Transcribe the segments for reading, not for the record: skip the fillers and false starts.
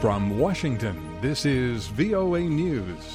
From Washington, this is VOA News.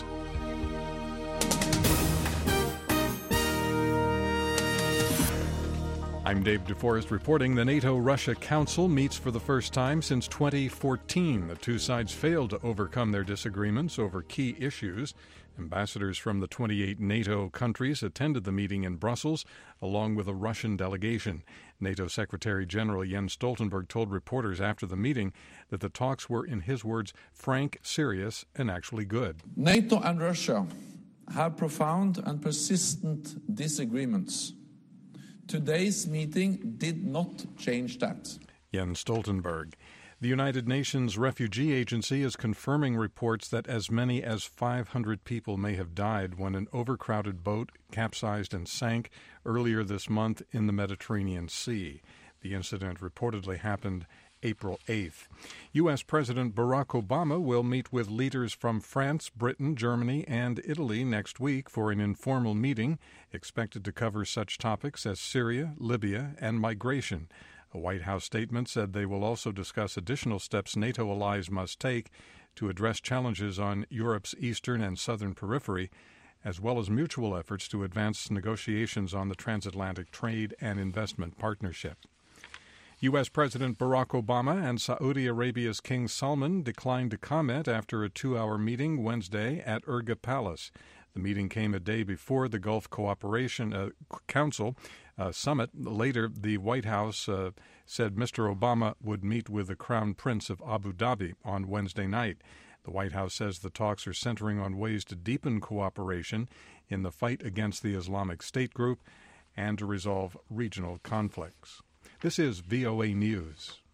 I'm Dave DeForest reporting the NATO-Russia Council meets for the first time since 2014. The two sides failed to overcome their disagreements over key issues. Ambassadors from the 28 NATO countries attended the meeting in Brussels, along with a Russian delegation. NATO Secretary General Jens Stoltenberg told reporters after the meeting that the talks were, in his words, frank, serious, and actually good. NATO and Russia have profound and persistent disagreements. Today's meeting did not change that. Jens Stoltenberg. The United Nations Refugee Agency is confirming reports that as many as 500 people may have died when an overcrowded boat capsized and sank earlier this month in the Mediterranean Sea. The incident reportedly happened April 8th. U.S. President Barack Obama will meet with leaders from France, Britain, Germany, and Italy next week for an informal meeting expected to cover such topics as Syria, Libya, and migration. A White House statement said they will also discuss additional steps NATO allies must take to address challenges on Europe's eastern and southern periphery, as well as mutual efforts to advance negotiations on the transatlantic trade and investment partnership. U.S. President Barack Obama and Saudi Arabia's King Salman declined to comment after a 2-hour meeting Wednesday at Urga Palace. The meeting came a day before the Gulf Cooperation Council summit. Later, the White House said Mr. Obama would meet with the Crown Prince of Abu Dhabi on Wednesday night. The White House says the talks are centering on ways to deepen cooperation in the fight against the Islamic State group and to resolve regional conflicts. This is VOA News.